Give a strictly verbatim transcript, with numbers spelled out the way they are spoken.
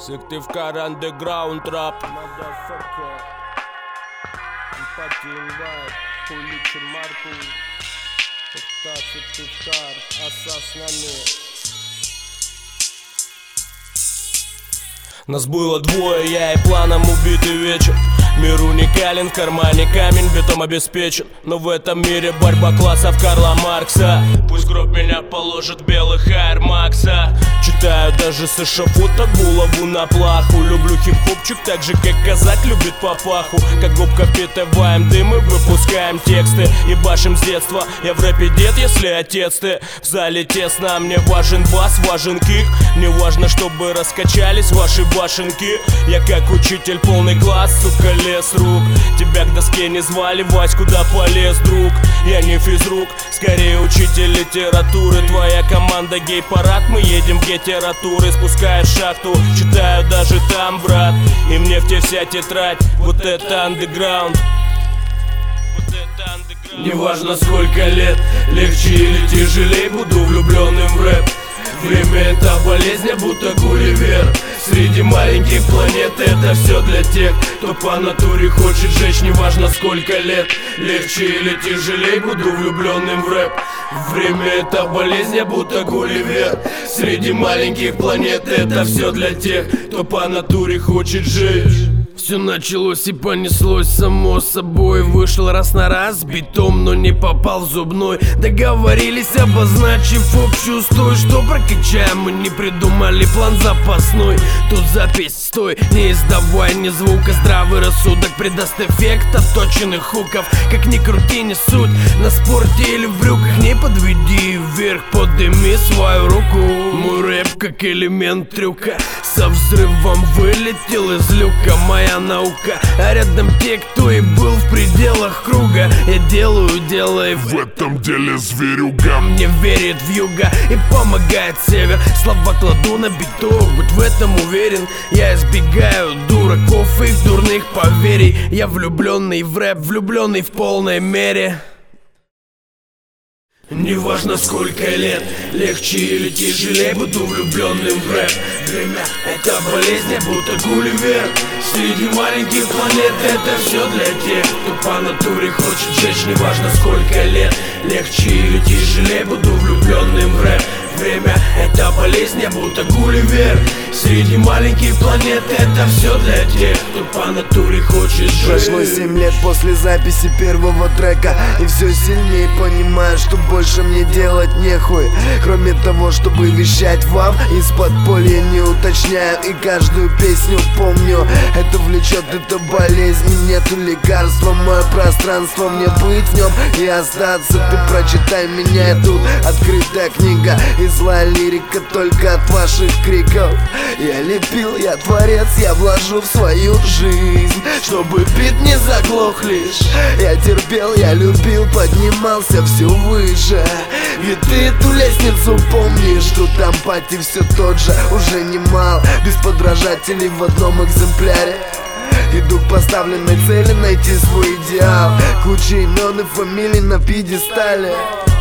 Сыктывкар андеграунд рап. Эмпатия инвайт, уличен Марку. Это Сыктывкар, Аса с нами. Нас было двое, я и планом убитый вечер. Мир уникален, в кармане камень, бетом обеспечен. Но в этом мире борьба классов Карла Маркса. Пусть гроб меня положит белых Air Max'а. Читаю даже с эшафота булаву на плаху. Люблю хип-хопчик так же, как казак любит папаху. Как губка впитываем дым и выпускаем тексты. Ебашим с детства, я в рэпе дед, если отец ты. В зале тесно, мне важен бас, важен кик. Не важно, чтобы раскачались ваши башенки. Я как учитель, полный класс, сука, лес рук. Тебя к доске не звали, Вась, куда полез, друг? Я не физрук, скорее учитель литературы. Твоя команда гей-парад, мы едем в гетературы. Спускаю в шахту, читаю даже там, брат. И мне в те вся тетрадь, вот это андеграунд. Неважно сколько лет, легче или тяжелей, буду влюбленным в рэп. Время это болезнь, а будто Гулливер. Среди маленьких планет это все для тех, кто по натуре хочет жечь. Неважно сколько лет, легче или тяжелей, буду влюбленным в рэп. Время это болезнь, а будто Гулливер. Среди маленьких планет это все для тех, кто по натуре хочет жечь. Все началось и понеслось само собой. Вышел раз на раз битом, но не попал в зубной. Договорились, обозначив общую стой. Что прокачаем, мы не придумали план запасной. Тут запись, стой, не издавай ни звука. Здравый рассудок придаст эффект отточенных хуков. Как ни крути, не суть, на спорте или в брюках. Не подведи вверх, подними свою руку. Мой рэп как элемент трюка, со взрывом вылетел из люка. Моя наука, а рядом те, кто и был в пределах круга. Я делаю дело и в этом деле зверюга. Мне верит вьюга и помогает север. Слова кладу на биток, будь в этом уверен. Я избегаю дураков и их дурных поверий. Я влюбленный в рэп, влюбленный в полной мере. Неважно сколько лет, легче или тяжелее, буду влюбленным в рэп. Время это болезнь, а будто Гулливер. Среди маленьких планет это все для тех, кто по натуре хочет жечь. Неважно сколько лет, легче или тяжелее, буду влюбленным в рэп. Время это болезнь, а будто Гулливер. Среди маленьких планет это все для тех, кто по натуре хочет жить. Прошло семь лет после записи первого трека, и все сильнее понимаю, что больше мне делать нехуй, кроме того, чтобы вещать вам из подполья. Не уточняю и каждую песню помню. Это влечет, это болезнь, нету лекарства. Мое пространство, мне быть в нем и остаться. Ты прочитай меня, я тут открытая книга. И злая лирика только от ваших криков. Я лепил, я творец, я вложу в свою жизнь, чтобы бит не заглох лишь. Я терпел, я любил, поднимался все выше. Ведь ты эту лестницу помнишь, тут эмпатии все тот же, уже немало. Без подражателей в одном экземпляре. Иду к поставленной цели найти свой идеал. Куча имен и фамилий на пьедестале.